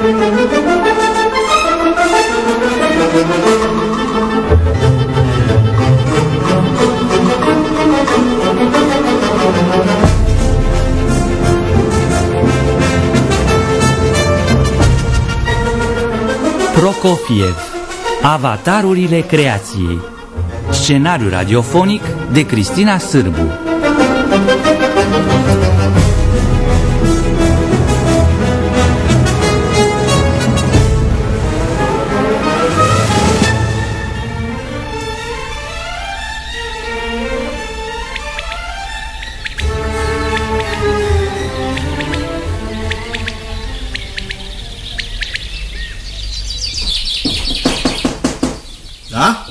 Prokofiev, Avatarurile creației. Scenariu radiofonic de Cristina Sârbu. Da?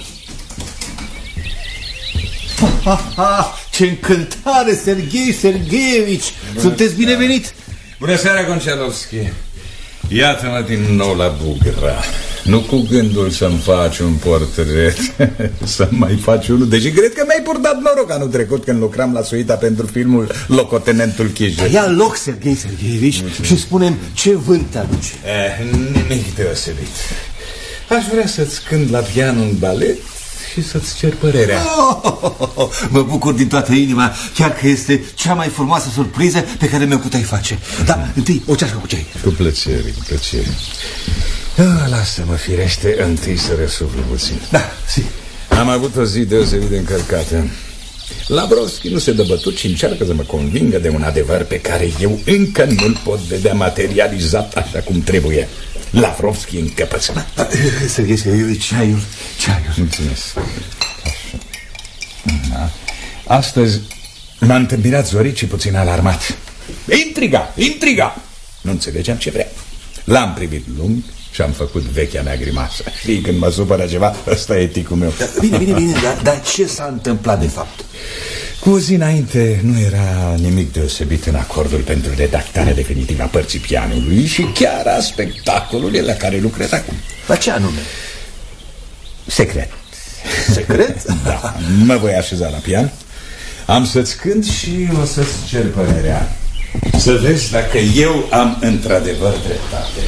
Ce încântare, Serghei Sergeevici! Sunteți binevenit! Bună seara, Konchalovski! Iată-mă din nou la Bugra. Nu cu gândul să-mi faci un portret, să-mi mai faci unul. Deși cred că mi-ai purtat noroc anul trecut când lucram la suita pentru filmul Locotenentul Chijel. Ia loc, Serghei Sergeevici, și spunem ce vânt te aduce. Nimic deosebit. Aș vrea să-ți cânt la pian un balet și să-ți cer părerea. Mă bucur din toată inima, chiar că este cea mai frumoasă surpriză pe care mi-o puteai face. Dar întâi o ceașcă cu ceai. Cu plăcere, cu plăcere. Lasă-mă, firește, întâi să răsuflu puțin. Da, si. Am avut o zi deosebit de încărcată. Lavrovski nu se dă bătut și încearcă să mă convingă de un adevăr pe care eu încă nu-l pot vedea materializat așa cum trebuie. Lavrovski încăpățânat. Serghei Sergeevici, ceaiul. Mulțumesc. Așa. Astăzi m-a întâmpinat zorit și puțin alarmat. Intriga! Nu înțelegeam ce vrea. L-am privit lung și am făcut vechea mea grimasă. Știi, când mă supără ceva, ăsta e ticul meu. Bine, dar ce s-a întâmplat de fapt? Cu o zi înainte nu era nimic deosebit în acordul pentru redactarea definitivă a părții pianului și chiar a spectacolului la care lucrez acum. La ce anume? Secret? Da. Mă voi așeza la pian. Am să-ți cânt și o să-ți cer părerea. Să vezi dacă eu am într-adevăr dreptate.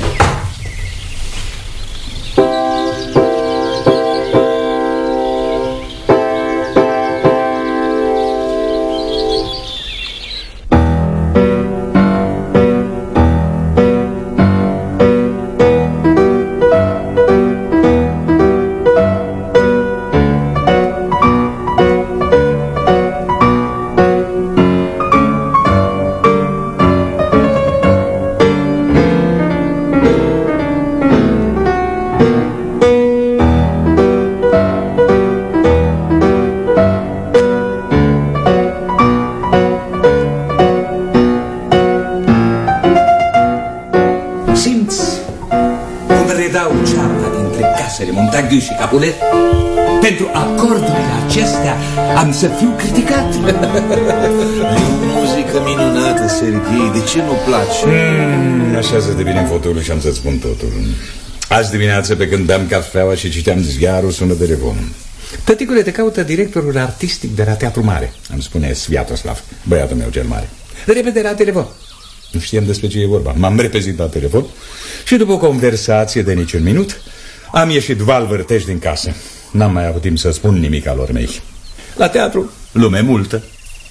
Și Capulet. Pentru acordurile acestea am să fiu criticat. E o muzică minunată, Serghei. De ce nu place? Așează-te bine în fotolul și am să-ți spun totul. Azi dimineață, pe când beam cafeaua și citeam ziarul, sună telefonul. Tăticule, te caută directorul artistic de la Teatru Mare, îmi spune Sviatoslav, băiatul meu cel mare. Repede la telefon. Nu știam despre ce e vorba. M-am repezit la telefon și după o conversație de nici un minut am ieșit val-vârteș din casă. N-am mai avut timp să spun nimic alor mei. La teatru, lume multă.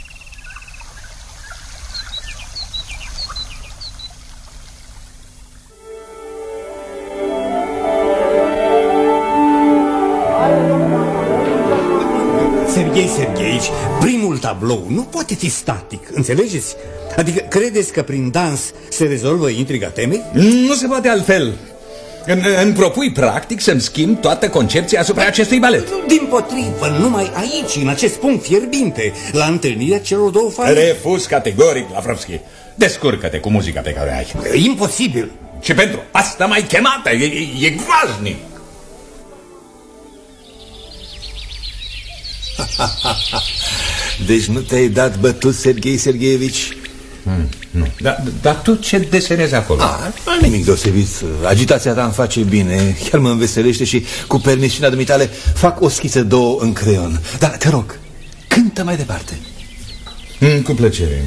Serghei Sergheici, primul tablou nu poate fi static, înțelegeți? Adică credeți că prin dans se rezolvă intriga temei? Nu se poate altfel. Îmi propui practic să-mi schimb toată concepția asupra acestui balet. Dimpotrivă, numai aici, în acest punct fierbinte, la întâlnirea celor două familii. Refuz categoric, Lavrovski. Descurcă-te cu muzica pe care o ai. Imposibil. Și pentru asta m-ai chemată, e groaznic. Deci nu te-ai dat bătut, Serghei Sergeevici? Nu. Dar tu ce desenezi acolo? Nimic deosebit. Agitația ta îmi face bine, chiar mă înveselește și cu permisiunea dumitale fac o schiță două în creion. Dar te rog, cântă mai departe. Cu plăcere.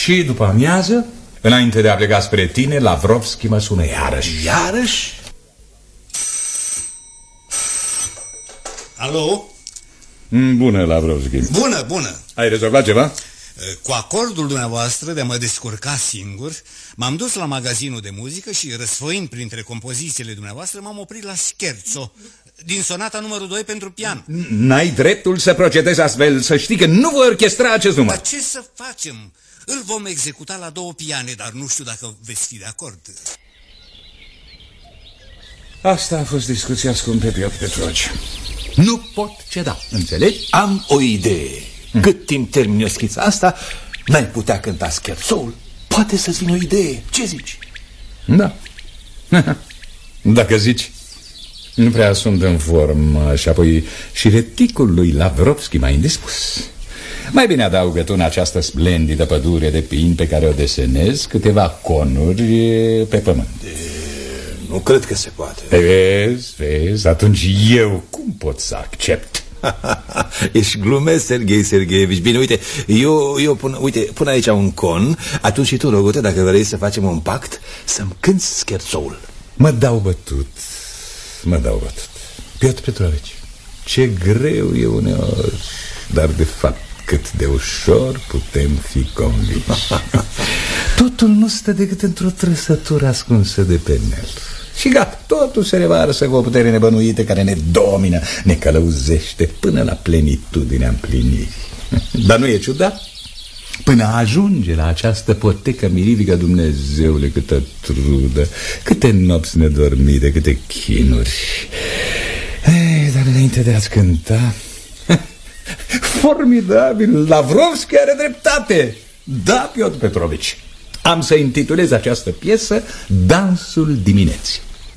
Și după amiază, înainte de a pleca spre tine, Lavrovski mă sună iarăși. Iarăși? Alo? Bună, Lavrovski. Bună, bună. Ai rezolvat ceva? Cu acordul dumneavoastră de a mă descurca singur, m-am dus la magazinul de muzică și, răsfoind printre compozițiile dumneavoastră, m-am oprit la Scherzo, din sonata numărul 2 pentru pian. N-ai dreptul să procedezi astfel. Să știi că nu voi orchestra acest număr. Dar ce să facem? Îl vom executa la 2 piane, dar nu știu dacă veți fi de acord. Asta a fost discuția, scumpe Piotr Petrovici. Nu pot ceda, înțelegi? Am o idee. Cât timp termin o schița asta, n-ai putea cânta scherzoul. Poate să-ți vină o idee. Ce zici? Da. Dacă zici. Nu prea sunt în formă. Și apoi și reticul lui Lavrovski m-a indispus. Mai bine adaugă tu în această splendidă pădure de pini pe care o desenez câteva conuri pe pământ. Nu cred că se poate. Vezi, atunci eu cum pot să accept? Ești glumesc, Serghei Sergeevici. Bine, uite, eu pun aici un con. Atunci și tu, Rogote, dacă vrei să facem un pact, să-mi cânti scherzoul. Mă dau bătut. Piotr Petrovici, ce greu e uneori, dar de fapt cât de ușor putem fi convinși. Totul nu stă decât într-o trăsătură ascunsă de pe el. Și gata, totul se revarsă cu o putere nebănuită care ne domină, ne călăuzește până la plenitudinea împlinirii. Dar nu e ciudat? Până ajunge la această potecă mirifică, Dumnezeule, câtă trudă, câte nopți nedormite, câte chinuri. Dar înainte de a-ți cânta... Formidabil, Lavrovski are dreptate. Da, Piotr Petrovici, am să intitulez această piesă Dansul dimineții.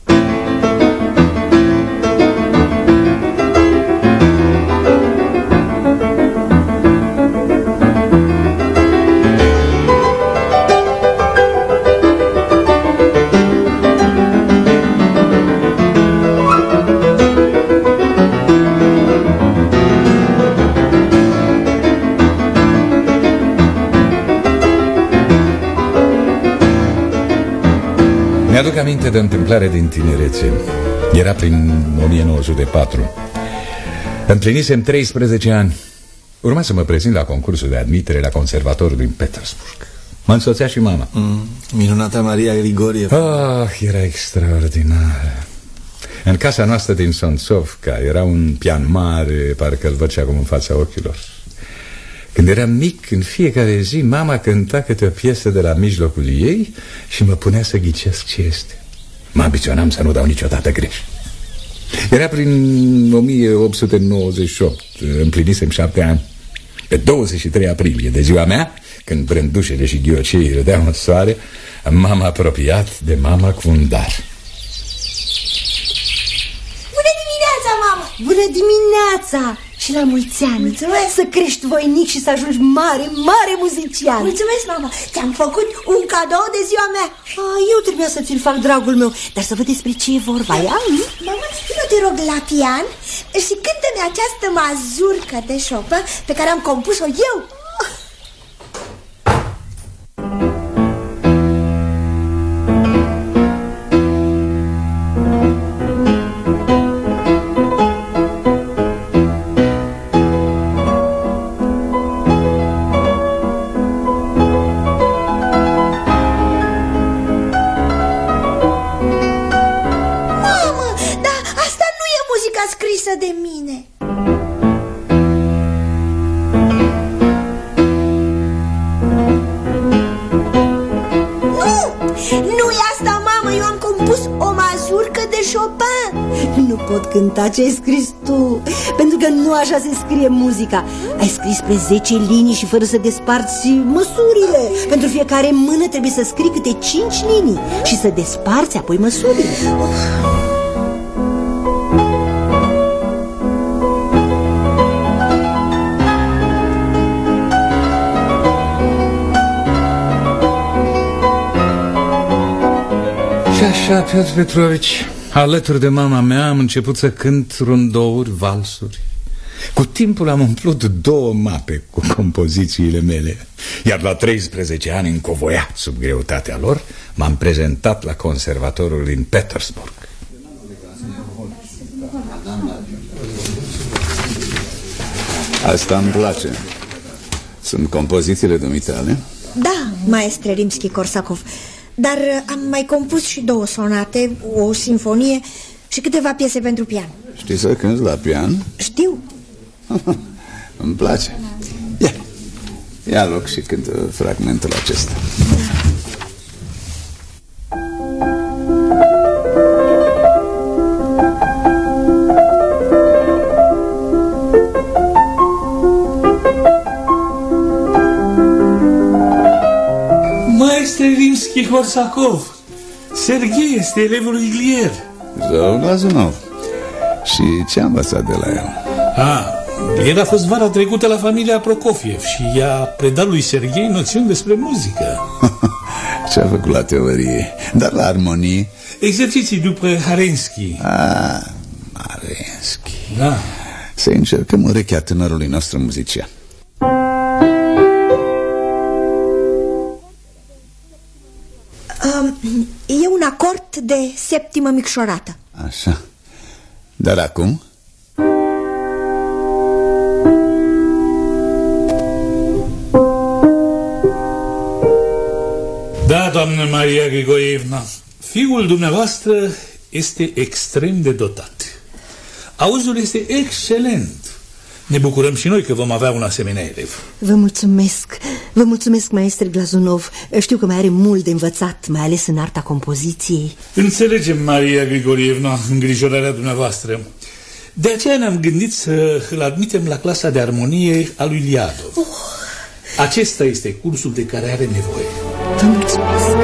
Mi-aduc aminte de o întâmplare din tinerețe. Era prin 1904. Împlinisem 13 ani. Urma să mă prezint la concursul de admitere la conservatorul din Petersburg. Mă însoțea și mama. Minunata Maria Grigorieva. Era extraordinar. În casa noastră din Sonțovca era un pian mare, parcă îl văd și acum în fața ochilor. Când eram mic, în fiecare zi, mama cânta câte o piesă de la mijlocul ei și mă punea să ghicesc ce este. Mă ambiționam să nu dau niciodată greș. Era prin 1898, împlinisem 7 ani. Pe 23 aprilie, de ziua mea, când brândușele și ghioceii râdeau în soare, m-am apropiat de mama cu un dar. Bună dimineața, mamă! Bună dimineața! Și la mulți ani. Mulțumesc. Să crești voinic și să ajungi mare, mare muzician. Mulțumesc, mama. Ți-am făcut un cadou de ziua mea. Eu trebuia să ți-l fac, dragul meu. Dar să văd despre ce e vorba. Mama, nu te rog la pian și cântă-mi această mazurcă de Chopin pe care am compus-o eu. De mine. Nu e asta, mamă. Eu am compus o mazurcă de Chopin. Nu pot cânta ce ai scris tu, pentru că nu așa se scrie muzica. Ai scris pe 10 linii și fără să desparți măsurile. Pentru fiecare mână trebuie să scrii câte 5 linii și să desparți apoi măsurile. Așa, Piotr Petrovici, alături de mama mea am început să cânt rondouri, valsuri. Cu timpul am umplut 2 mape cu compozițiile mele. Iar la 13 ani, încovoiat sub greutatea lor, m-am prezentat la conservatorul din Petersburg. Asta îmi place. Sunt compozițiile dumitale? Da, maestre Rimski-Korsakov. Dar am mai compus și 2 sonate, o sinfonie și câteva piese pentru pian. Știi să cânti la pian? Știu. Îmi place. Ia loc și cântă fragmentul acesta. Maestre Rimski-Korsakov, Serghei este elevul lui Glier. Zău Glazunov. Și ce am învățat de la el? Glier a fost vara trecută la familia Prokofiev și i-a predat lui Serghei noțiuni despre muzică. Ce-a făcut la teorie? Dar la armonie? Exerciții după Harensky. Harensky. Da. Să încercăm urechea tânărului nostru muzician. E un acord de septimă micșorată. Așa. Dar acum? Da, doamnă Maria Grigorievna, fiul dumneavoastră este extrem de dotat. Auzul este excelent. Ne bucurăm și noi că vom avea un asemenea elev. Vă mulțumesc. Vă mulțumesc, maestre Glazunov. Știu că mai are mult de învățat, mai ales în arta compoziției. Înțelegem, Maria Grigorievna, îngrijorarea dumneavoastră. De aceea ne-am gândit să îl admitem la clasa de armonie a lui Liadov. Acesta este cursul de care are nevoie. Vă mulțumesc.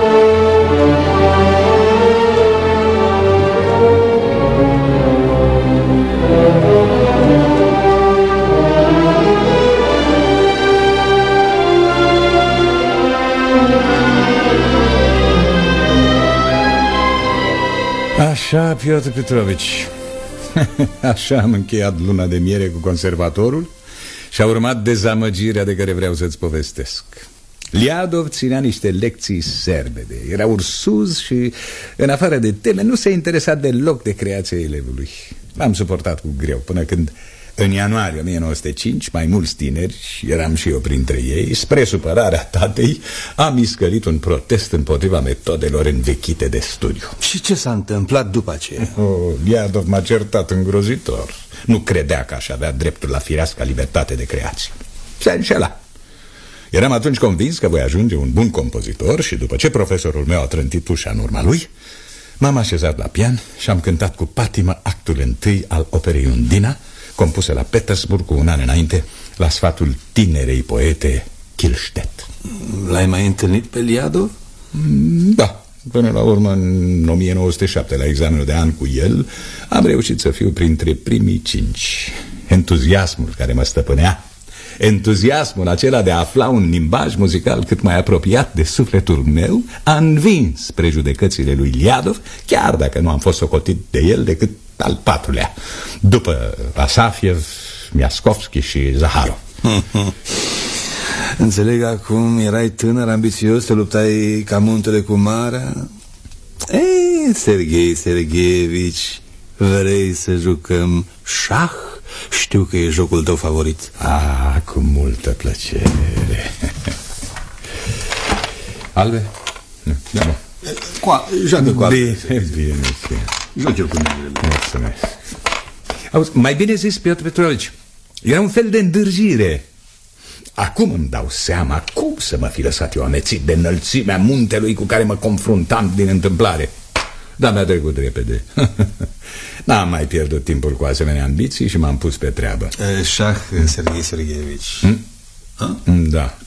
Așa, Piotr Petrovici. Așa am încheiat luna de miere cu conservatorul și a urmat dezamăgirea de care vreau să-ți povestesc. Liadov ținea niște lecții serbede. Era ursuz și, în afară de teme, nu se interesa deloc de creația elevului. L-am suportat cu greu până când, în ianuarie 1905, mai mulți tineri, eram și eu printre ei, spre supărarea tatei, am iscălit un protest împotriva metodelor învechite de studiu. Și ce s-a întâmplat după aceea? Liadov m-a certat îngrozitor. Nu credea că aș avea dreptul la firească libertate de creație. Se înșela. Eram atunci convins că voi ajunge un bun compozitor și după ce profesorul meu a trântit ușa în urma lui, m-am așezat la pian și am cântat cu patimă actul întâi al operei Undina, compusă la Petersburg cu un an înainte, la sfatul tinerei poete Kilstedt. L-ai mai întâlnit pe Liadov? Da, până la urmă în 1907, la examenul de an cu el, am reușit să fiu printre primii 5. Entuziasmul care mă stăpânea, entuziasmul acela de a afla un limbaj muzical cât mai apropiat de sufletul meu, a învins prejudecățile lui Liadov, chiar dacă nu am fost socotit de el decât al 4-lea, după Asafiev, Miaskovski și Zaharov. Înțeleg acum, erai tânăr, ambițios, te luptai ca muntele cu marea. Ei, Serghei Sergeevici, vrei să jucăm șah? Știu că e jocul tău favorit. Cu multă plăcere. Albe? Nu. Joacă cu albe. Bine. Joacă cu mine. Mulțumesc. Auzi, mai bine zis, Piotr Petrovici, era un fel de îndârjire. Acum îmi dau seama cum să mă fi lăsat eu amețit de înălțimea muntelui cu care mă confruntam din întâmplare. Dar mi-a trecut repede. N-am mai pierdut timpul cu asemenea ambiții și m-am pus pe treabă. Șah, Serghei Sergeevici. Da.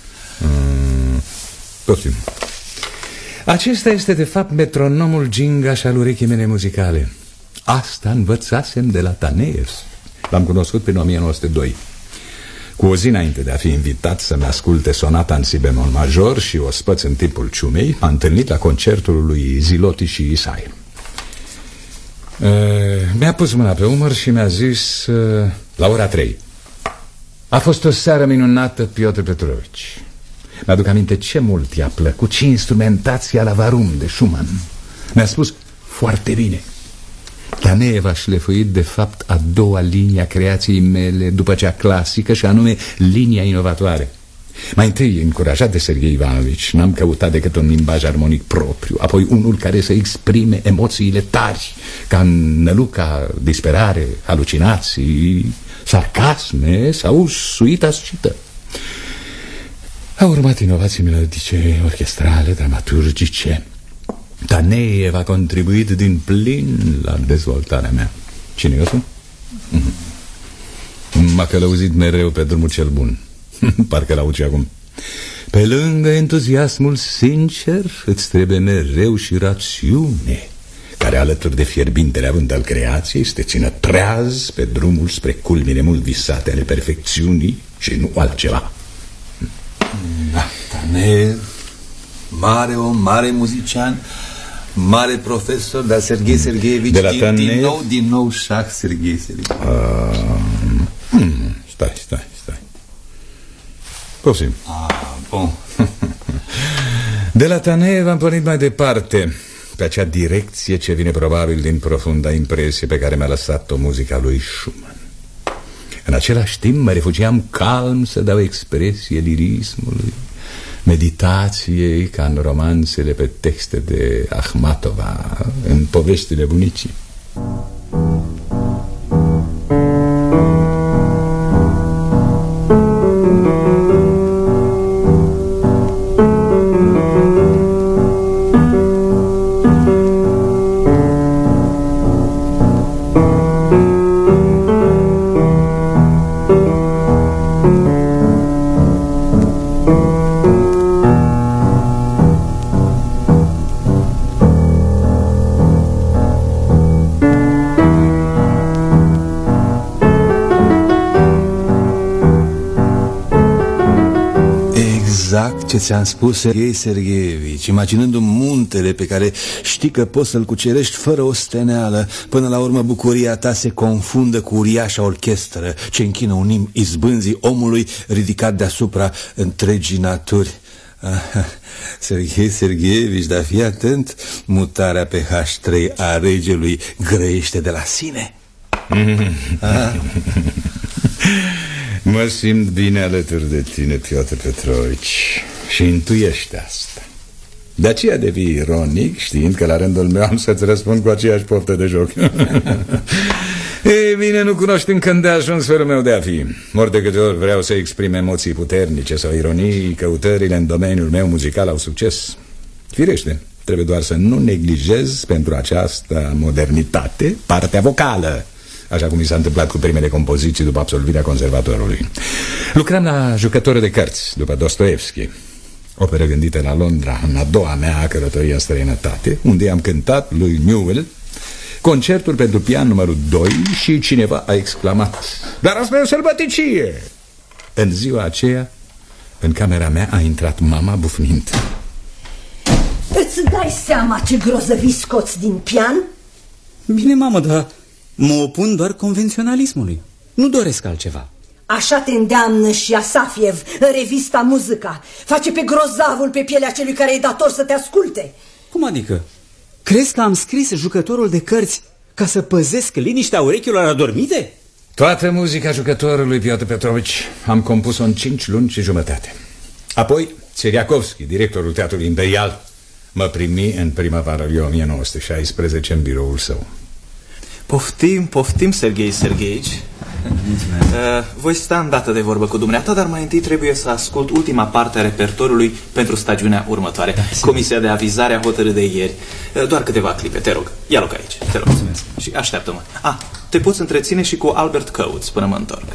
Poftim. Acesta este de fapt metronomul gingaș al urechii mele muzicale. Asta învățasem de la Taneev. L-am cunoscut prin 1902. Cu o zi înainte de a fi invitat să-mi asculte sonata în si bemol major și o spăț în timpul ciumei, m-a întâlnit la concertul lui Ziloti și Isai. Mi-a pus mâna pe umăr și mi-a zis la ora 3. A fost o seară minunată, Piotr Petrovici. Mi-aduc aminte ce mult i-a plăcut și instrumentația la Varum de Schumann. Mi-a spus foarte bine. Taneev a șlefuit de fapt a doua linie a creației mele după cea clasică, și anume linia inovatoare. Mai întâi, încurajat de Serghei Ivanovici, n-am căutat decât un limbaj armonic propriu, apoi unul care să exprime emoțiile tari, ca în năluca, disperare, halucinații, sarcasme sau suita scită. Au urmat inovații melodice, orchestrale, dramaturgice. Taneev a contribuit din plin la dezvoltarea mea. Cine eu sunt? M-a călăuzit mereu pe drumul cel bun. Parcă l-aud și acum. Pe lângă entuziasmul sincer, îți trebuie mereu și rațiune, care alături de fierbintele avânt al creației să te țină treaz pe drumul spre culmile mult visate ale perfecțiunii și nu altceva. Da, Taneev, mare om, mare muzician, mare profesor, dar Serghei Sergeevici din nou șah, Serghei Sergeevici. Stai. Poftim. Bun. De la Taneev am pornit mai departe pe acea direcție ce vine probabil din profunda impresie pe care mi-a lăsat-o muzica lui Schumann. În același timp mă refugiam calm să dau expresie lirismului, meditației, ca în romanțele pe texte de Akhmatova, în poveștile bunicii. Ce ți-am spus, Serghei Sergeevici, imaginându-mi muntele pe care știi că poți să-l cucerești fără o steneală. Până la urmă bucuria ta se confundă cu uriașa orchestră ce închină un imn izbânzii omului ridicat deasupra întregii naturi. Serghei Sergeevici, dar fii atent, mutarea pe H3 a regelui grăiește de la sine. Mă simt bine alături de tine, Piotr Petrovici, și intuiești asta. De aceea devii ironic, știind că la rândul meu am să-ți răspund cu aceeași poftă de joc. Ei bine, nu cunoști încă îndeajuns felul meu de a fi. Ori de câte ori vreau să exprim emoții puternice sau ironii, căutările în domeniul meu muzical au succes. Firește, trebuie doar să nu neglijez pentru această modernitate partea vocală, așa cum mi s-a întâmplat cu primele compoziții după absolvirea conservatorului. Lucram la Jucătorul de cărți după Dostoevski, operă gândită la Londra în a doua mea călătorie în străinătate, unde am cântat lui Newell concertul pentru pian numărul 2 și cineva a exclamat: "Dar asta e o sălbăticie!" În ziua aceea, în camera mea a intrat mama bufnind. Îți dai seama ce grozăvii scoți din pian? Bine, mamă, dar mă opun doar convenționalismului. Nu doresc altceva. Așa te îndeamnă și Asafiev în revista Muzica. Face pe grozavul pe pielea celui care e dator să te asculte. Cum adică? Crezi că am scris Jucătorul de cărți ca să păzesc liniștea urechilor adormite? Toată muzica Jucătorului, Piotr Petrovici, am compus-o în 5 luni și jumătate. Apoi, Tseriakovski, directorul Teatrului Imperial, mă primi în primăvara lui 1916 în biroul său. Poftim, Serghei Sergeevici. Voi sta îndată de vorbă cu dumneata, dar mai întâi trebuie să ascult ultima parte a repertoriului pentru stagiunea următoare. Comisia de avizare a hotărât de ieri. Doar câteva clipe, te rog. Ia loc aici, te rog. Mulțumesc. Și așteaptă-mă. Te poți întreține și cu Albert Coates până mă întorc.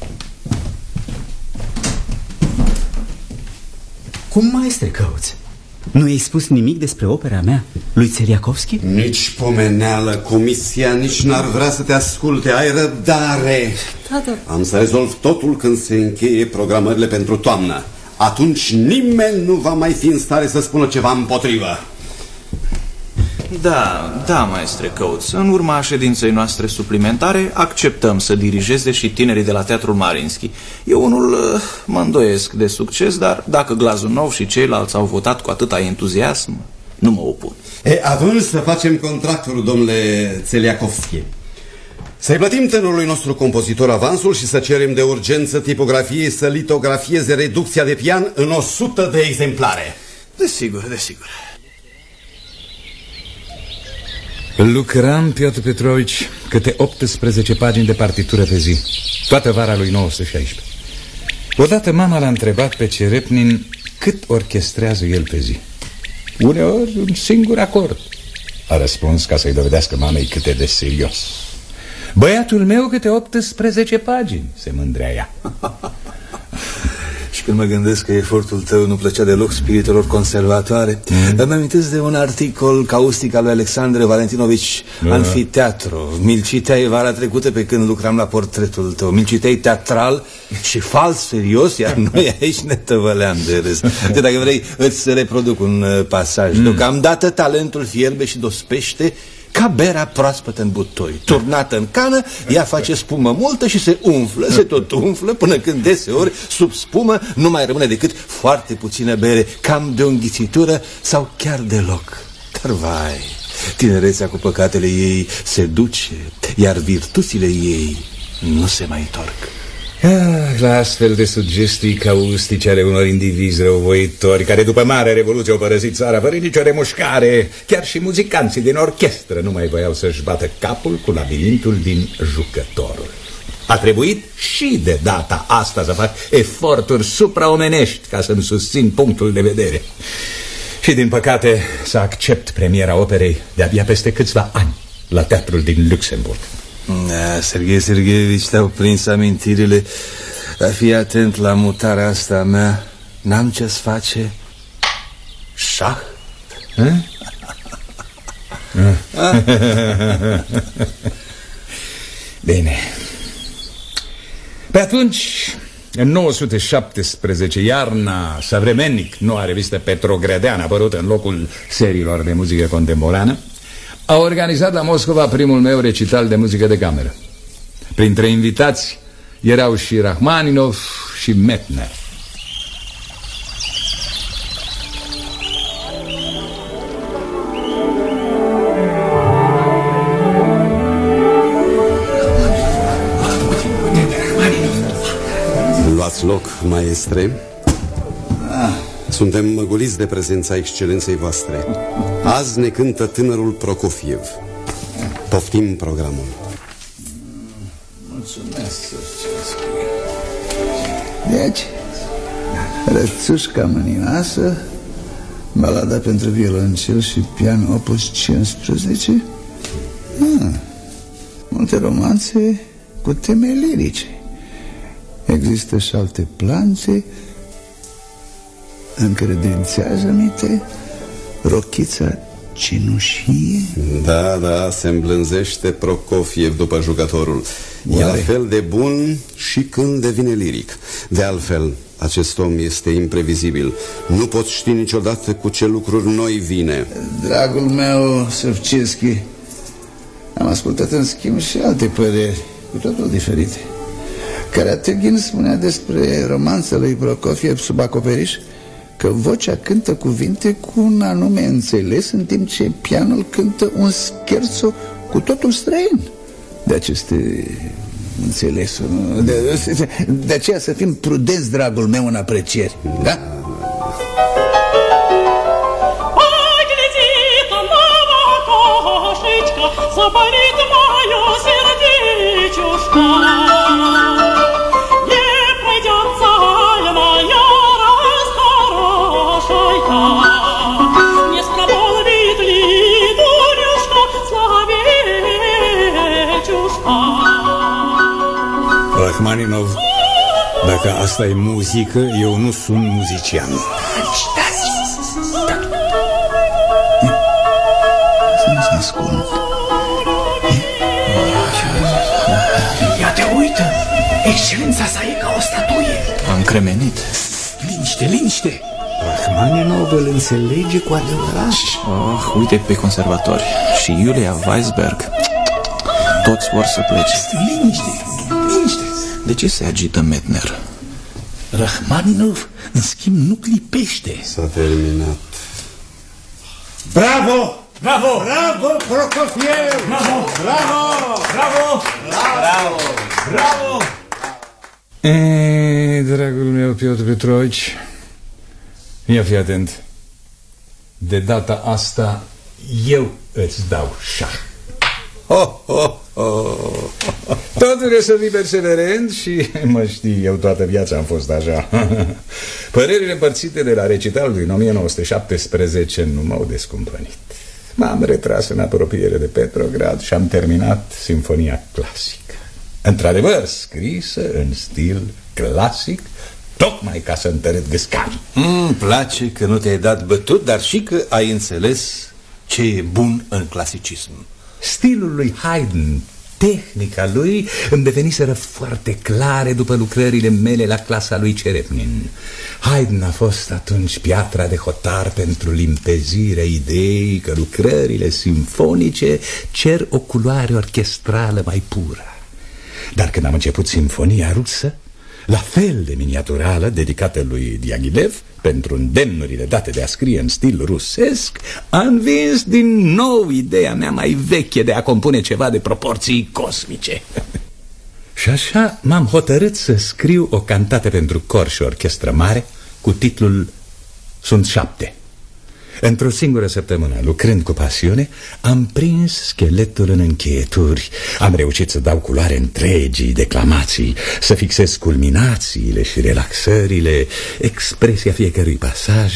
Cum, maestre Coates? Nu i-ai spus nimic despre opera mea, lui Tseriakovski? Nici pomeneală, comisia nici n-ar vrea să te asculte. Ai răbdare. Da. Am să rezolv totul când se încheie programările pentru toamnă. Atunci nimeni nu va mai fi în stare să spună ceva împotrivă. Da, maestre Coates. În urma ședinței noastre suplimentare acceptăm să dirigeze și tinerii de la Teatrul Mariinski. Eu unul mă îndoiesc de succes, dar dacă Glazunov și ceilalți au votat cu atâta entuziasm, nu mă opun. Atunci să facem contractul, domnule Țeliakovski. Să-i plătim tânărului nostru compozitor avansul și să cerem de urgență tipografiei să litografieze reducția de pian în 100 de exemplare. Desigur. Lucram, Piotr Petrovici, câte 18 pagini de partitură pe zi, toată vara lui 1916. Odată mama l-a întrebat pe Cerepnin cât orchestrează el pe zi. Uneori un singur acord. A răspuns ca să-i dovedească mamei cât e de serios. Băiatul meu câte 18 pagini, se mândrea ea. Și când mă gândesc că efortul tău nu plăcea deloc spiritelor conservatoare, îmi amintesc de un articol caustic al lui Alexandre Valentinovici, Anfiteatru. Mi-l citeai vara trecută pe când lucram la portretul tău. Mi-l citeai teatral și fals serios, iar noi aici ne tăvăleam de râs. De dacă vrei, îți reproduc un pasaj. Deocamdată talentul fierbe și dospește ca berea proaspătă în butoi. Turnată în cană, ea face spumă multă și se tot umflă, până când deseori, sub spumă, nu mai rămâne decât foarte puțină bere, cam de o înghițitură sau chiar deloc. Dar vai, tinerețea cu păcatele ei se duce, iar virtuțile ei nu se mai întorc. La astfel de sugestii caustice ale unor indivizi răuvoitori care după Marea Revoluție au părăsit țara fără nicio remușcare, chiar și muzicanții din orchestră nu mai voiau să-și bată capul cu labirintul din Jucătorul. A trebuit și de data asta să fac eforturi supraomenești ca să-mi susțin punctul de vedere. Și din păcate să accept premiera operei de-abia peste câțiva ani la Teatrul din Luxemburg. Serghei Sergeevici, te-au prins amintirile. Fii atent la mutarea asta a mea. N-am ce-ți face. Șah? Bine. Pe atunci, în 917, iarna Savremennic, noua revistă Petrogredean, apărută în locul seriilor de muzică contemporană, a organizat la Moscova primul meu recital de muzică de cameră. Printre invitați erau și Rachmaninov și Mettner. Luați loc, maestre. Suntem măguliți de prezența excelenței voastre. Azi ne cântă tânărul Prokofiev. Poftim programul. Mulțumesc. Deci, Rățușca mâninoasă, balada pentru violoncel și pian opus 15. Multe romanțe cu teme lirice. Există și alte plante. Încredințează-mi-te rochița cenușie. Da, se îmblânzește Prokofiev după Jucătorul. E la fel de bun și când devine liric. De altfel, acest om este imprevizibil. Nu poți ști niciodată cu ce lucruri noi vine. Dragul meu, Sofcinski, am ascultat în schimb și alte păreri, cu totul diferite. Karategin spunea despre romanța lui Prokofiev sub acoperiș că vocea cântă cuvinte cu un anume înțeles, în timp ce pianul cântă un scherzo cu totul străin de aceste înțelesuri. De aceea să fim prudenți, dragul meu, în aprecieri. Da? Rachmaninov, dacă asta e muzică, eu nu sunt muzician. Să nu se ascund. Ia te uită! Excelența sa e ca o statuie. Am cremenit. Liniște! Rachmaninov îl înțelege cu adevărat. Uite pe conservatori. Și Iulia Weisberg. Toți vor să plece. Liniște. De ce se agită Medtner? Rachmaninov, în schimb, nu clipește. S-a terminat. Bravo! Bravo! Bravo, Prokofiev! Bravo! Bravo! Bravo! Bravo! Bravo! Dragul meu, Piotr Petrovici, ia fi atent. De data asta eu îți dau șah. Totul e să fii perseverent și mă știi, eu toată viața am fost așa. Părerile împărțite de la recitalul din 1917 nu m-au descumpănit. M-am retras în apropiere de Petrograd și am terminat Sinfonia clasică. Într-adevăr, scrisă în stil clasic, tocmai ca să întărât gâscanii. Îmi place că nu te-ai dat bătut, dar și că ai înțeles ce e bun în clasicism. Stilul lui Haydn, tehnica lui îmi deveniseră foarte clare după lucrările mele la clasa lui Cerepnin. Haydn a fost atunci piatra de hotar pentru limpezirea ideii că lucrările simfonice cer o culoare orchestrală mai pură. Dar când am început Sinfonia rusă, la fel de miniaturală, dedicată lui Diaghilev, pentru îndemnurile date de a scrie în stil rusesc, am învins din nou ideea mea mai veche de a compune ceva de proporții cosmice. Și așa m-am hotărât să scriu o cantată pentru cor și orchestră mare cu titlul Sunt 7. Într-o singură săptămână, lucrând cu pasiune, am prins scheletul în încheieturi. Am reușit să dau culoare întregii declamații, să fixez culminațiile și relaxările, expresia fiecărui pasaj.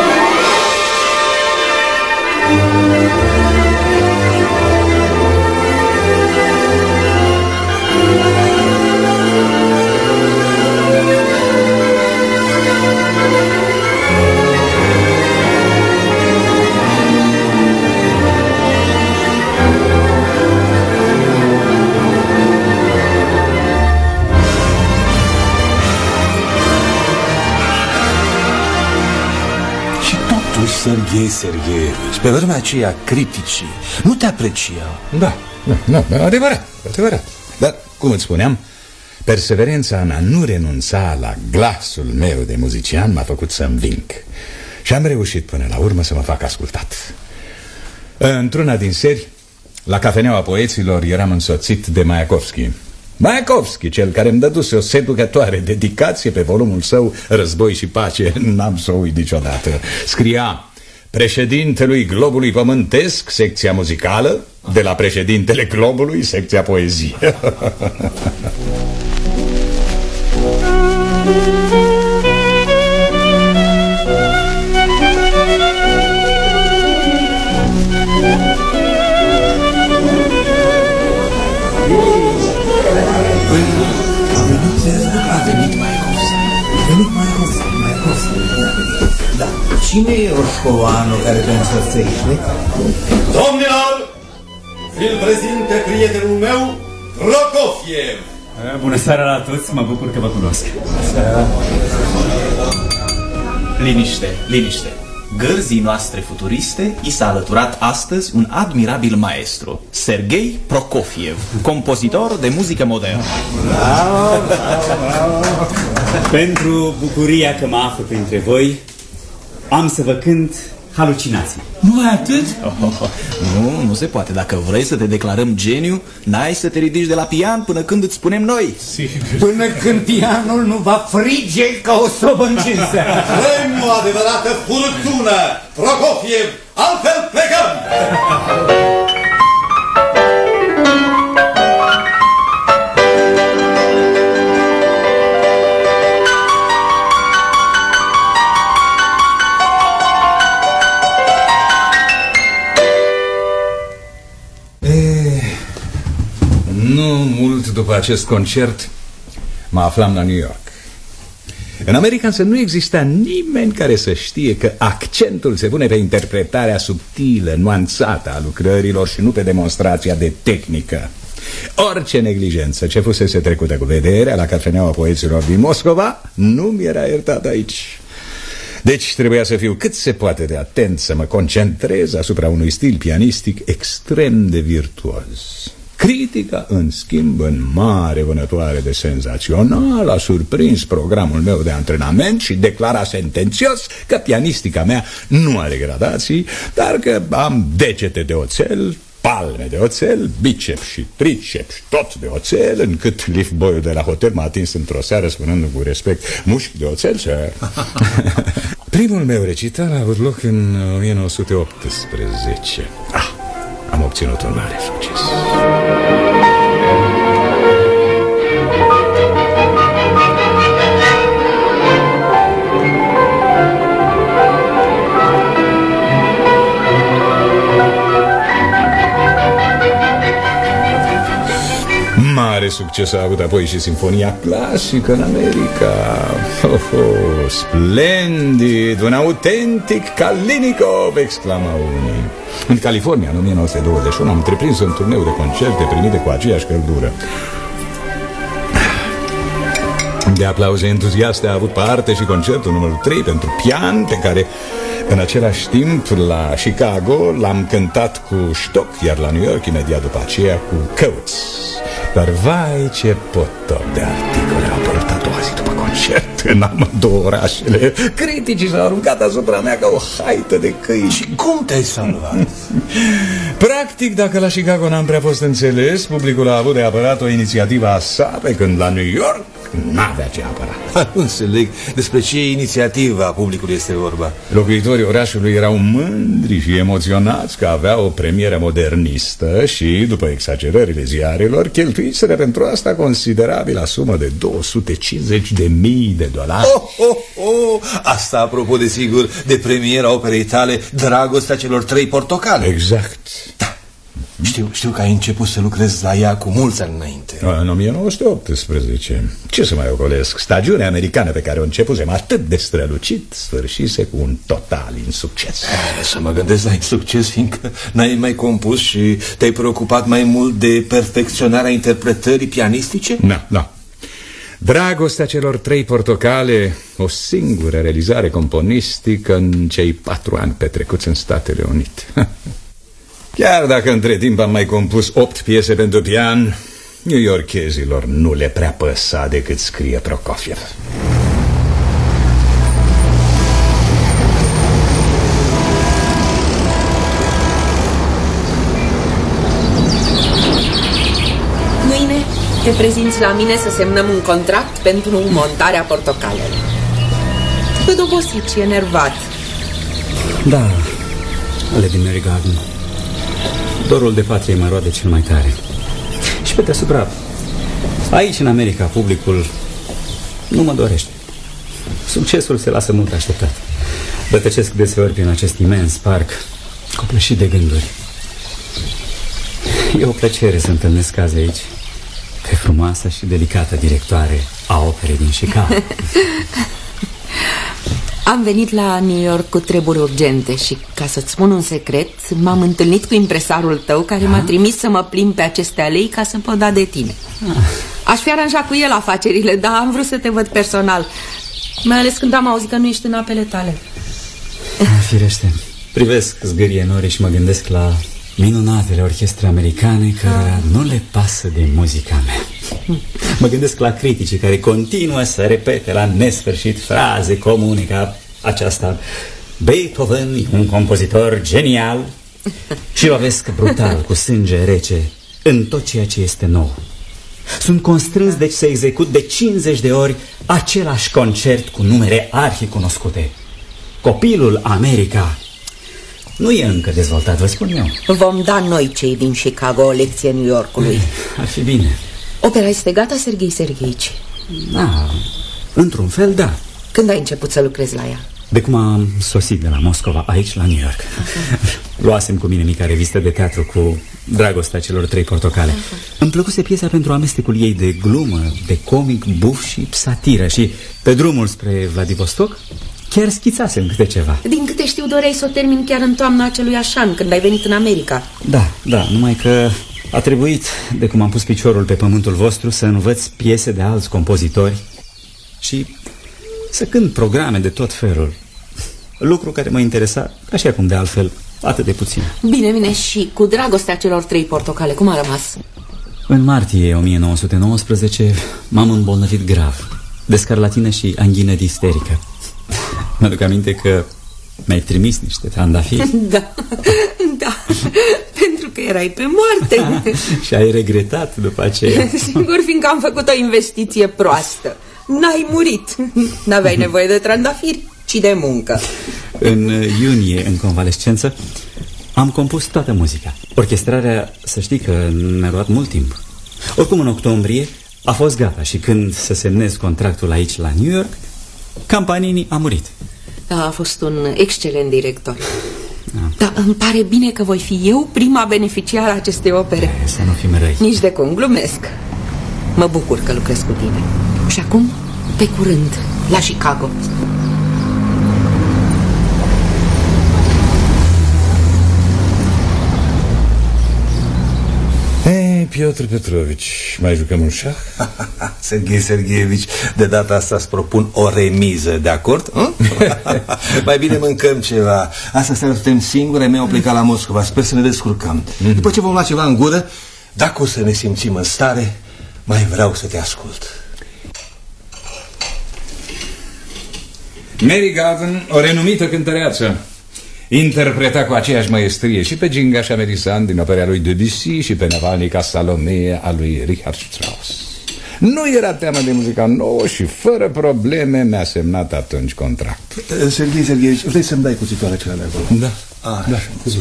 Serghei Sergeevici, pe vremea aceea criticii nu te apreciau. Da, adevărat. Dar, cum îți spuneam, perseverența în a nu renunța la glasul meu de muzician m-a făcut să înving. Și am reușit până la urmă să mă fac ascultat. Într-una din seri, la Cafeneaua Poeților, eram însoțit de Mayakovski. Mayakovski, cel care îmi dăduse o seducătoare dedicație pe volumul său Război și pace, n-am să o uit niciodată. Scria: președintelui Globului Pământesc, secția muzicală, de la președintele Globului, secția poezie. Da. Cine e orșcovanul care te însoțește? Domnilor, vi-l prezinte prietenul meu, Prokofiev. Bună seara la toți, mă bucur că vă cunosc. Liniște. Gărzii noastre futuriste i s-a alăturat astăzi un admirabil maestru, Serghei Prokofiev, compozitor de muzică modernă. Pentru bucuria că mă aflu printre voi, am să vă cânt Halucinații. Numai atât? Nu se poate. Dacă vrei să te declarăm geniu, n-ai să te ridici de la pian până când îți spunem noi. Până când pianul nu va frige ca o sobă încinsă. Vrem o adevărată furtună, Prokofiev, altfel plecăm! Mult după acest concert mă aflam la New York. În America însă nu exista nimeni care să știe că accentul se pune pe interpretarea subtilă, nuanțată a lucrărilor și nu pe demonstrația de tehnică. Orice neglijență ce fusese trecută cu vederea la Cafeneaua Poeților din Moscova nu mi era iertat aici. Deci trebuia să fiu cât se poate de atent, să mă concentrez asupra unui stil pianistic extrem de virtuos. Critica, în schimb, în mare vânătoare de senzațional, a surprins programul meu de antrenament și declara sentențios că pianistica mea nu are gradații, dar că am degete de oțel, palme de oțel, biceps și triceps tot de oțel, încât liftboyul de la hotel m-a atins într-o seară spunându cu respect: mușchi de oțel, sir. Primul meu recital a avut loc în 1918. Am obținut un mare succes. Mare succes a avut apoi și Sinfonia Clasică în America. Splendid, un autentic Kalinikov, exclama unii. În California, în 1921, am întreprins un turneu de concerte primite cu aceeași căldură. De aplauze entuziaste a avut parte și concertul numărul 3 pentru pian, pe care în același timp la Chicago l-am cântat cu Stock, iar la New York imediat după aceea cu Coates. Dar vai, ce potop de articole au apărut a doua zi după concert în amândouă orașele. Criticii s-au aruncat asupra mea ca o haită de câini. Și cum te-ai salvat? Practic, dacă la Chicago n-am prea fost înțeles, publicul a avut de apărat o inițiativă a sa, pe când la New York n-avea ce apăra. Nu înțeleg despre ce inițiativă a publicului este vorba. Locuitorii orașului erau mândri și emoționați că avea o premieră modernistă și, după exagerările ziarelor, cheltuiseră pentru asta considerabilă sumă de $250.000. Asta apropo, desigur, de premiera operei tale Dragostea celor 3 portocale. Exact. Da. Știu că ai început să lucrezi la ea cu mulți ani înainte. În 1918. Ce să mai ocolesc? Stagiunea americană pe care o începusem atât de strălucit sfârșise cu un total insucces. Să mă gândesc la insucces, fiindcă n-ai mai compus și te-ai preocupat mai mult de perfecționarea interpretării pianistice? Nu. Dragostea celor 3 portocale, o singură realizare componistică în cei 4 ani petrecuți în Statele Unite. Chiar dacă între timp am mai compus 8 piese pentru pian, new-yorkezilor nu le prea păsa de cât scrie Prokofiev. Mâine te prezinți la mine să semnăm un contract pentru montarea portocalelor. Cât obosit și enervat. Da, Lady Mary Garden. Dorul de patrie mă roade cel mai tare. Și pe deasupra, aici în America, publicul nu mă dorește. Succesul se lasă mult așteptat. Rătăcesc deseori prin acest imens parc, copleșit de gânduri. E o plăcere să întâlnesc azi aici pe frumoasa și delicată directoare a operei din Chicago. Am venit la New York cu treburi urgente și, ca să-ți spun un secret, m-am întâlnit cu impresarul tău care m-a trimis să mă plimb pe aceste alei ca să pot da de tine. Aș fi aranjat cu el afacerile, dar am vrut să te văd personal, mai ales când am auzit că nu ești în apele tale. Firește, privesc zgârie nori și mă gândesc la minunatele orchestre americane care nu le pasă de muzica mea. Mă gândesc la criticii care continuă să repete la nesfârșit fraze comune ca aceasta: Beethoven e un compozitor genial. Și lovesc brutal, cu sânge rece, în tot ceea ce este nou. Sunt constrâns deci să execut de 50 de ori același concert cu numere arhicunoscute. Copilul America nu e încă dezvoltat, vă spun eu. Vom da noi, cei din Chicago, o lecție New Yorkului. Ar fi bine. Opera este gata, Serghei Sergheici? Da, într-un fel, da. Când ai început să lucrezi la ea? De cum am sosit de la Moscova aici, la New York. Luasem cu mine mica revistă de teatru cu Dragostea celor 3 portocale. Îmi plăcuse piesa pentru amestecul ei de glumă, de comic, buf și satiră. Și pe drumul spre Vladivostok chiar schițasem câte ceva. Din câte știu, doreai să o termin chiar în toamna acelui an, când ai venit în America. Da, numai că a trebuit, de cum am pus piciorul pe pământul vostru, să învăț piese de alți compozitori și să cânt programe de tot felul. lucru care mă interesa, așa cum de altfel, atât de puțin. Bine, și cu dragostea celor 3 portocale, cum a rămas? În martie 1919 m-am îmbolnăvit grav de scarlatină și anghină disterică. Mă duc aminte că mi-ai trimis niște trandafiri. Da, pentru că erai pe moarte. Și ai regretat după aceea. Sigur, fiindcă am făcut o investiție proastă. N-ai murit. N-aveai nevoie de trandafiri, ci de muncă. În iunie, în convalescență, am compus toată muzica. Orchestrarea, să știi că mi-a luat mult timp. Oricum, în octombrie a fost gata și când să semnez contractul aici la New York, Campanini a murit. Da, a fost un excelent director. Dar îmi pare bine că voi fi eu prima beneficiară a acestei opere. Să nu fim răi. Nici de cum, glumesc. Mă bucur că lucrez cu tine. Și acum, pe curând, la Chicago. Piotr Petrovici, mai jucăm un șah? Serghei Serghievici, de data asta îți propun o remiză, de acord? Mai bine mâncăm ceva. Asta seara suntem singuri, ai mei au plecat la Moscova. Sper să ne descurcăm. După ce vom lua ceva în gură, dacă o să ne simțim în stare, mai vreau să te ascult. Mary Garden, o renumită cântăreață, interpreta cu aceeași maestrie și pe Gingașa Melisan din opera lui Debussy și pe Navalnica Salomee a lui Richard Strauss. Nu era teamă de muzica nouă și fără probleme mi-a semnat atunci contract. Serghei Serghievici, vrei să-mi dai cuțitoarea cea de acolo? Da. Da,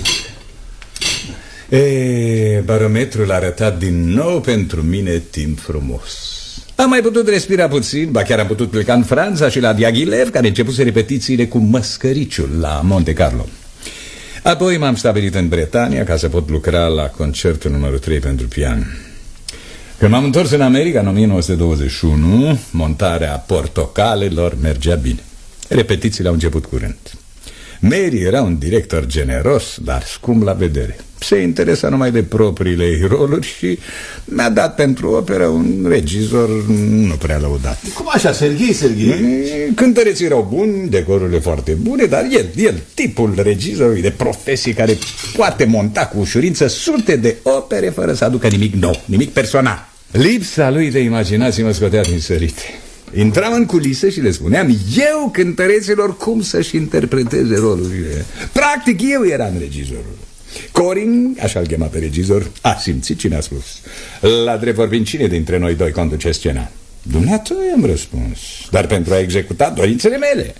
barometrul a arătat din nou pentru mine timp frumos. Am mai putut respira puțin, ba chiar am putut pleca în Franța și la Diaghilev, care începuse repetițiile cu Măscăriciul la Monte Carlo. Apoi m-am stabilit în Bretania ca să pot lucra la concertul numărul 3 pentru pian. Când m-am întors în America în 1921, montarea portocalelor mergea bine. Repetițiile au început curând. Mary era un director generos, dar scump la vedere. Se interesa numai de propriile ei roluri și mi-a dat pentru operă un regizor nu prea lăudat. Cum așa, Serghei Serghievici? Cântăreții erau buni, decorurile foarte bune, dar el, tipul regizorului de profesie care poate monta cu ușurință sute de opere fără să aducă nimic nou, nimic personal. Lipsa lui de imaginație mă scotea din sărite. Intram în culise și le spuneam eu cântăreților cum să-și interpreteze rolurile. Practic eu eram regizorul. Corin, așa-l chema pe regizor, a simțit cine a spus. La drept vorbind, cine dintre noi doi conduce scena? Dumneata, i-am răspuns, dar pentru a executa dorințele mele.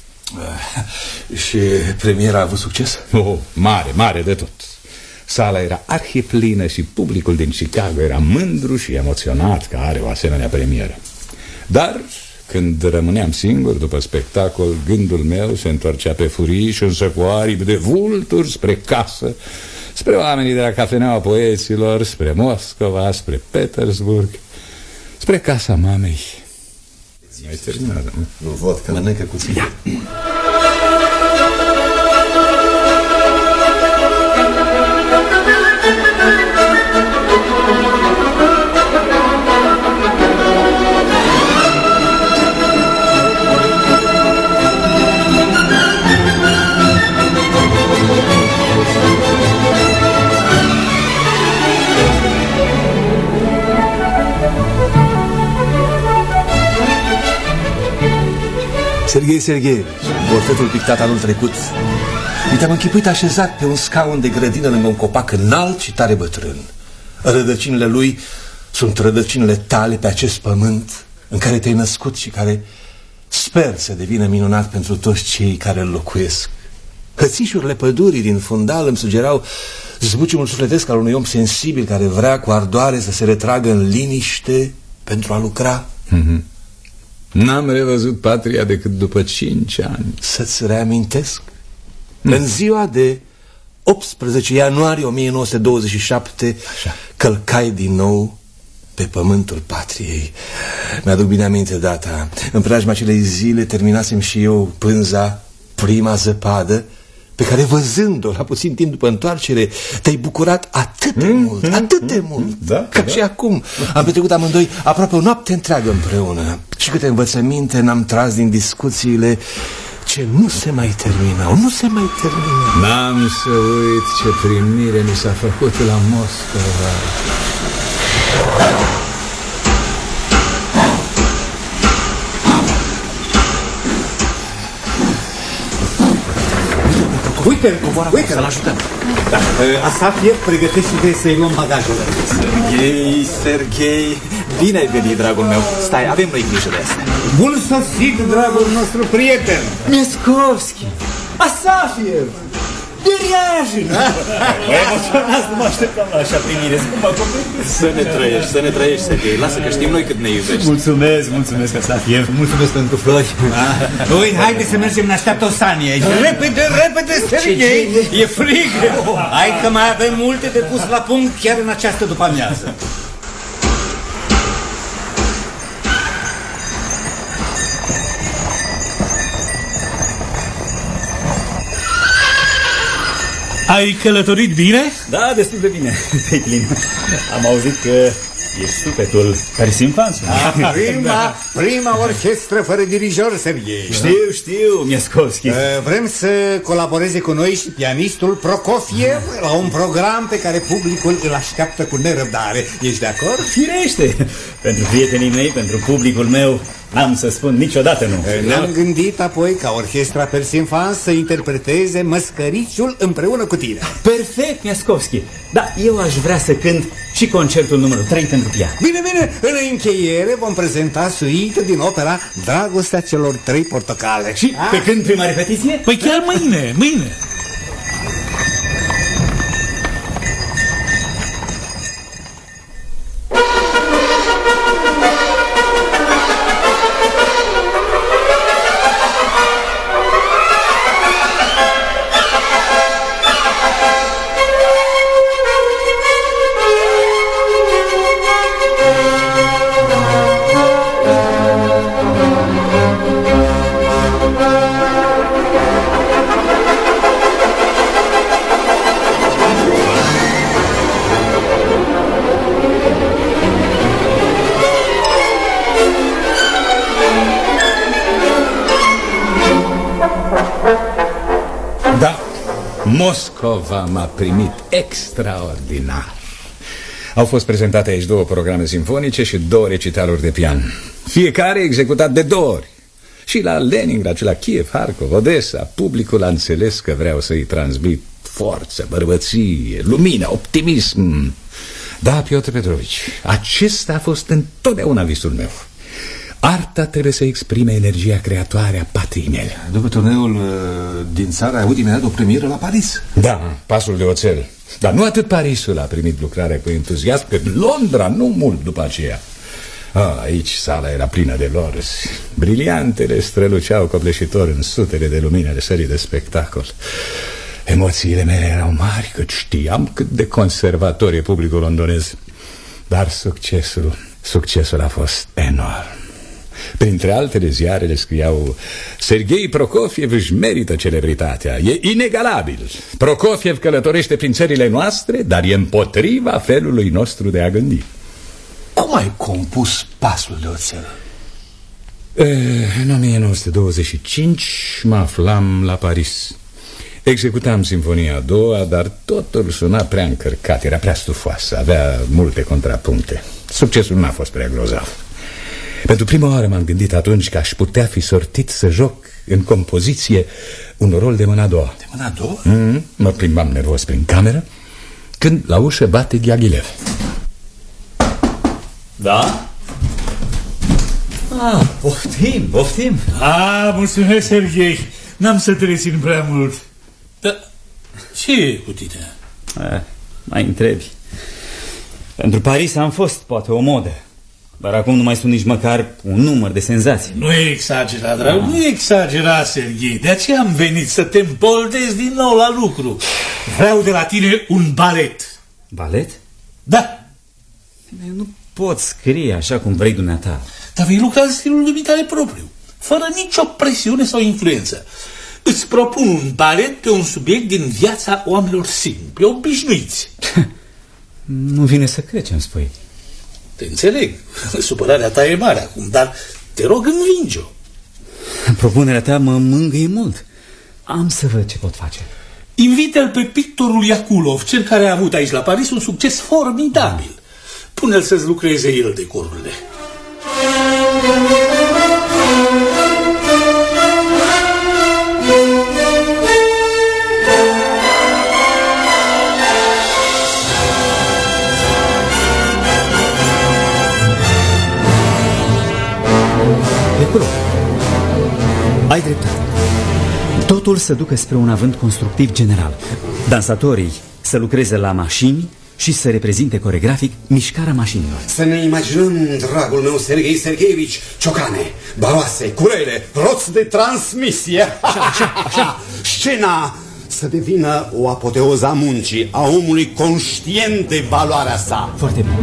Și premiera a avut succes? Mare de tot. Sala era arhiplină și publicul din Chicago era mândru și emoționat că are o asemenea premieră. Dar când rămâneam singur după spectacol, gândul meu se întorcea pe furiș, însă cu aripi de vulturi spre casă, spre oamenii de la Cafeneaua Poeților, spre Moscova, spre Petersburg, spre casa mamei. Ai terminat? Nu văd că mănâncă cuțit. Ia. Serghei Serghievici, portretul pictat anul trecut. Te-am închipuit așezat pe un scaun de grădină lângă un copac înalt și tare bătrân. Rădăcinile lui sunt rădăcinile tale pe acest pământ în care te-ai născut și care sper să devină minunat pentru toți cei care îl locuiesc. Hățișurile pădurii din fundal îmi sugerau zbuciumul sufletesc al unui om sensibil care vrea cu ardoare să se retragă în liniște pentru a lucra. N-am revăzut patria decât după 5 ani. Să-ți reamintesc? În ziua de 18 ianuarie 1927 călcai din nou pe pământul patriei. Mi-aduc bine aminte data. În preajma acelei zile terminasem și eu pânza, prima zăpadă, pe care văzând-o la puțin timp după întoarcere te-ai bucurat atât de mult, atât de mult, ca și acum. Am petrecut amândoi aproape o noapte întreagă împreună. Și câte învățăminte n-am tras din discuțiile ce nu se mai terminau, nu se mai terminau. N-am să uit ce primire mi s-a făcut la Moscova. Uite, să-l ajutăm. Da. Asafiev, pregătește-te să-i luăm bagajele. Serghei, bine ai venit, dragul meu. Stai, avem noi grijă de asta. Bun sosit, dragul nostru prieten. Mieskovski, Asafiev, Deriajin. Mă emoționați, nu mă așteptam la așa primire. Să ne trăiești, Serghei. Lasă că știm noi cât ne iubești. Mulțumesc, Asafiev. Mulțumesc pentru flori. Ui, haide să mergem, ne așteaptă o sanie. Repede, Serghei. E frig. Hai că mai avem multe de pus la punct chiar în această după-amiază. Ai călătorit bine? Da, destul de bine, Teitlin. Am auzit că ești sufletul Persimfansului. Prima orchestră fără dirijor, Serghei. Știu, Mieskovski. Vrem să colaboreze cu noi și pianistul Prokofiev la un program pe care publicul îl așteaptă cu nerăbdare. Ești de acord? Firește! Pentru prietenii mei, pentru publicul meu, n-am să spun niciodată nu. Ne-am gândit apoi ca orchestra Persimfans să interpreteze Măscăriciul împreună cu tine. Perfect, Mieskovski. Da, eu aș vrea să cânt și concertul numărul 3 pentru pian. Bine, în încheiere vom prezenta suită din opera Dragostea celor 3 portocale. Și pe când prima repetiție? Păi chiar mâine. Moscova m-a primit extraordinar. Au fost prezentate aici 2 programe simfonice și 2 recitaluri de pian, fiecare executat de 2 ori. Și la Leningrad și la Kiev, Harkov, Odessa, publicul a înțeles că vreau să-i transmit forță, bărbăție, lumină, optimism. Da, Piotr Petrovici, acesta a fost întotdeauna visul meu. Arta trebuie să exprime energia creatoare a patriei mele. După turneul din țară ai avut imediat o premieră la Paris. Da, Pasul de Oțel. Dar nu atât Parisul a primit lucrarea cu entuziasm, cât Londra, nu mult după aceea. Aici sala era plină de lores. Briliantele străluceau copleșitor în sutele de lumini ale sării de spectacol. Emoțiile mele erau mari, cât știam cât de conservator e publicul londonez. Dar succesul a fost enorm. Printre altele, ziarele scriau: Serghei Prokofiev își merită celebritatea, e inegalabil. Prokofiev călătorește prin țările noastre, dar e împotriva felului nostru de a gândi. Cum ai compus Pasul de Oțel? În 1925 mă aflam la Paris. Executam Sinfonia a 2-a, dar totul suna prea încărcat, era prea stufoasă, avea multe contrapuncte. Succesul n-a fost prea grozav. Pentru prima oară m-am gândit atunci că aș putea fi sortit să joc în compoziție un rol de mâna a doua. De mâna a doua? Mă plimbam nervos prin cameră când la ușă bate Diaghilev. Da? Poftim. Mulțumesc, Serghei. N-am să te rețin prea mult. Dar ce e cu tine? Mai întrebi. Pentru Paris am fost poate o modă, dar acum nu mai sunt nici măcar un număr de senzații. Nu e exagerat, drag, nu e exagerat, Serghei. De aceea am venit să te împoldezi din nou la lucru. Vreau de la tine un balet. Balet? Da. Eu nu pot scrie așa cum vrei dumneata. Dar vei lucra în stilul dumitale propriu, fără nicio presiune sau influență. Îți propun un balet pe un subiect din viața oamenilor simpli, obișnuiți. Nu vine să cred ce-mi spui. Te înțeleg, supărarea ta e mare acum, dar te rog, învinge-o. Propunerea ta mă mângâie mult. Am să văd ce pot face. Invită-l pe pictorul Iaculov, cel care a avut aici la Paris un succes formidabil. Pune-l să-ți lucreze el decorurile. Ai dreptate. Totul să ducă spre un avânt constructiv general. Dansatorii să lucreze la mașini și să reprezinte coregrafic mișcarea mașinilor. Să ne imaginăm, dragul meu Serghei Sergeevici, ciocane, baroase, curele, roți de transmisie. Așa. Scena să devină o apoteoză a muncii, a omului conștient de valoarea sa. Foarte bine.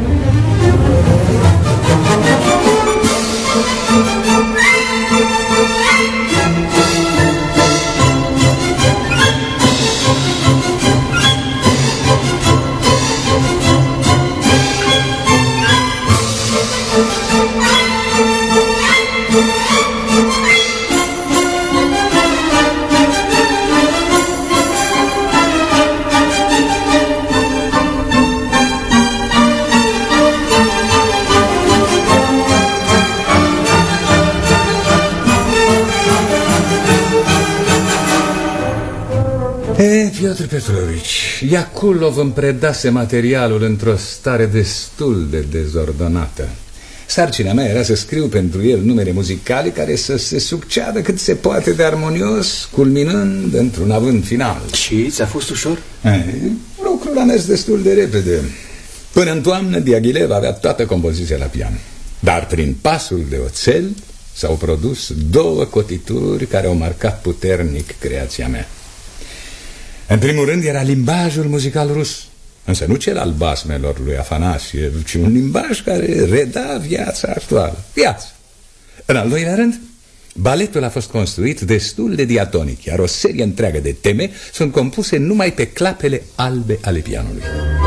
Piotr Petrovici, Iaculov îmi predase materialul într-o stare destul de dezordonată. Sarcina mea era să scriu pentru el numere muzicale care să se succeadă cât se poate de armonios, culminând într-un avânt final. Și ți-a fost ușor? Lucrul a mers destul de repede. Până în toamnă, Diaghilev avea toată compoziția la pian. Dar prin pasul de oțel s-au produs 2 cotituri care au marcat puternic creația mea. În primul rând era limbajul muzical rus, însă nu cel al basmelor lui Afanasiev, ci un limbaj care reda viața actuală. Viața. În al doilea rând, baletul a fost construit destul de diatonic, iar o serie întreagă de teme sunt compuse numai pe clapele albe ale pianului.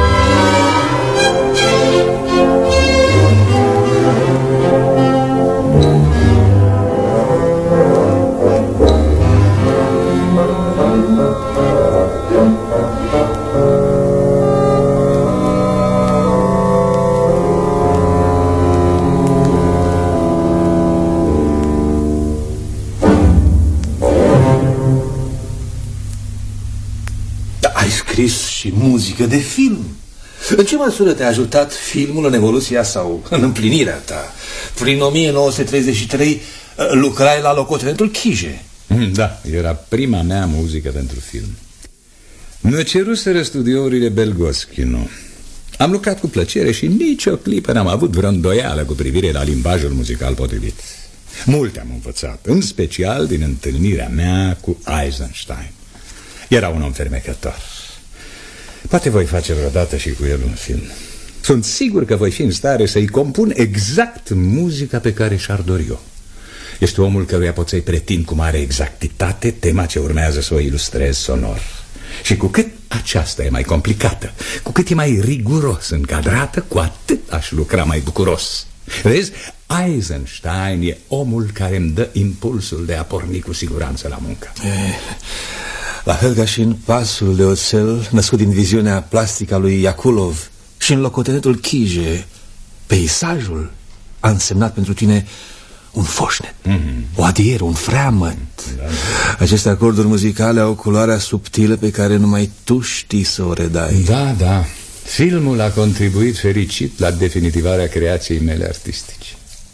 Și muzică de film. În ce măsură te-a ajutat filmul în evoluția sau în împlinirea ta? Prin 1933 lucrai la locotenentul Chije. Da, era prima mea muzică pentru film. Mi-a ceruseră studiourile Belgoschino. Am lucrat cu plăcere și nicio clipă n-am avut vreo îndoială cu privire la limbajul muzical potrivit. Multe am învățat, în special din întâlnirea mea cu Eisenstein. Era un om fermecător. Poate voi face vreodată și cu el un film. Sunt sigur că voi fi în stare să-i compun exact muzica pe care și-ar dori eu. Este omul căruia pot să-i pretind cu mare exactitate tema ce urmează să o ilustrez sonor. Și cu cât aceasta e mai complicată, cu cât e mai riguros încadrată, cu atât aș lucra mai bucuros. Vezi, Eisenstein e omul care îmi dă impulsul de a porni cu siguranță la muncă. La fel ca și în pasul de oțel născut din viziunea plastică a lui Iaculov și în locotenentul Chije, peisajul a însemnat pentru tine un foșnet, o adiere, un freamăt. Aceste acorduri muzicale au culoarea subtilă pe care numai tu știi să o redai. Da. Filmul a contribuit fericit la definitivarea creației mele artistice.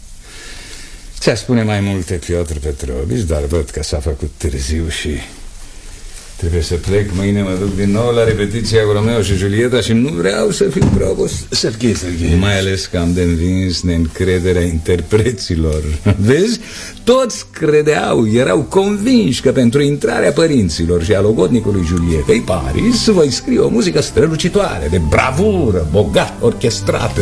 Ți-a spune mai multe, Piotr Petrovici, dar văd că s-a făcut târziu și trebuie să plec. Mâine mă duc din nou la repetiția cu Romeo și Julieta și nu vreau să fiu prea obosit. Serghei. Mai ales că am de învins neîncrederea interpreților. Vezi? Toți credeau, erau convinși că pentru intrarea părinților și a logodnicului Julietei Paris voi scrie o muzică strălucitoare, de bravură, bogat, orchestrată.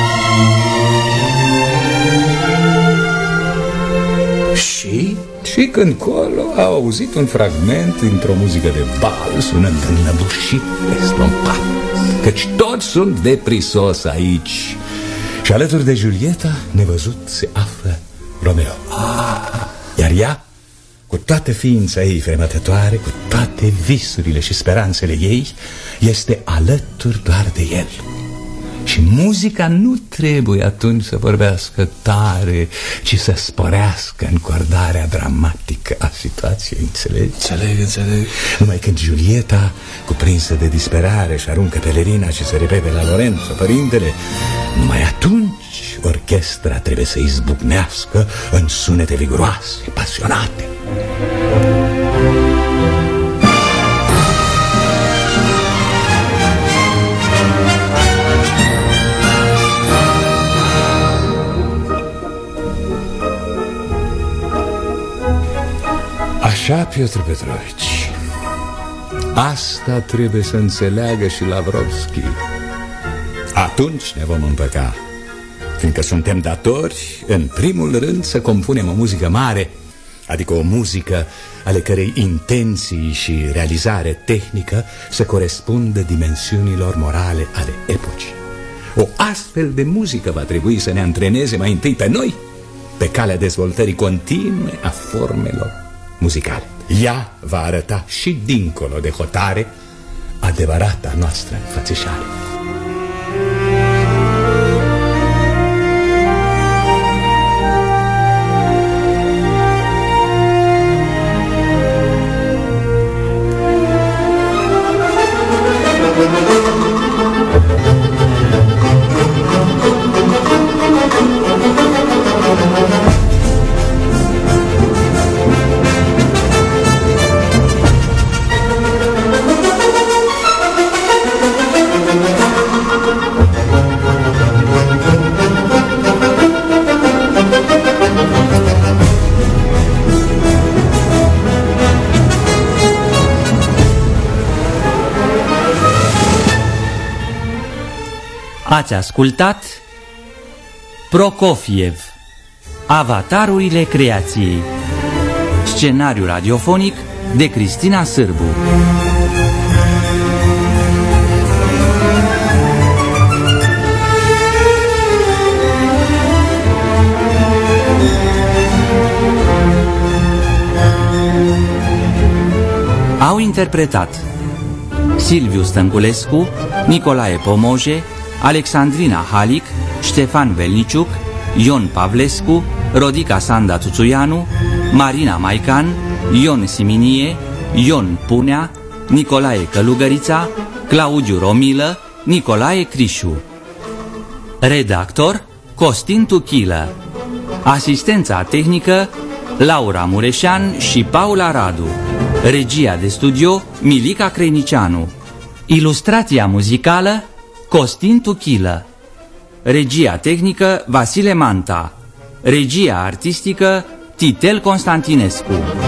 Și când colo au auzit un fragment dintr-o muzică de bal sunând înnăbușit peste un pat, căci toți sunt de prisos aici. Și alături de Julieta, nevăzut, se află Romeo. Iar ea, cu toată ființa ei fremătătoare, cu toate visurile și speranțele ei, este alături doar de el. Și muzica nu trebuie atunci să vorbească tare, ci să sporească încordarea dramatică a situației, înțelegi? Înțeleg. Numai când Julieta, cuprinsă de disperare, își aruncă pelerina și se repede la Lorenzo, părintele, numai atunci orchestra trebuie să izbucnească în sunete viguroase, pasionate. Așa, Piotr Petrovici, asta trebuie să înțeleagă și Lavrovski. Atunci ne vom împăca, fiindcă suntem datori, în primul rând, să compunem o muzică mare, adică o muzică ale cărei intenții și realizare tehnică să corespundă dimensiunilor morale ale epocii. O astfel de muzică va trebui să ne antreneze mai întâi pe noi, pe calea dezvoltării continue a formelor muzicale. Ea va arăta și dincolo de hotare adevărata noastră înfățișare. Ați ascultat Prokofiev, Avatarurile creației. Scenariu radiofonic de Cristina Sârbu. Au interpretat Silviu Stănculescu, Nicolae Pomoje, Alexandrina Halic, Ștefan Velniciuc, Ion Pavlescu, Rodica Sanda Tuțuianu, Marina Maican, Ion Siminie, Ion Punea, Nicolae Călugărița, Claudiu Romilă, Nicolae Crișu. Redactor Costin Tuchilă. Asistența tehnică Laura Mureșan și Paula Radu. Regia de studio Milica Creinicianu. Ilustrația muzicală Costin Tuchilă. Regia tehnică Vasile Manta. Regia artistică Titel Constantinescu.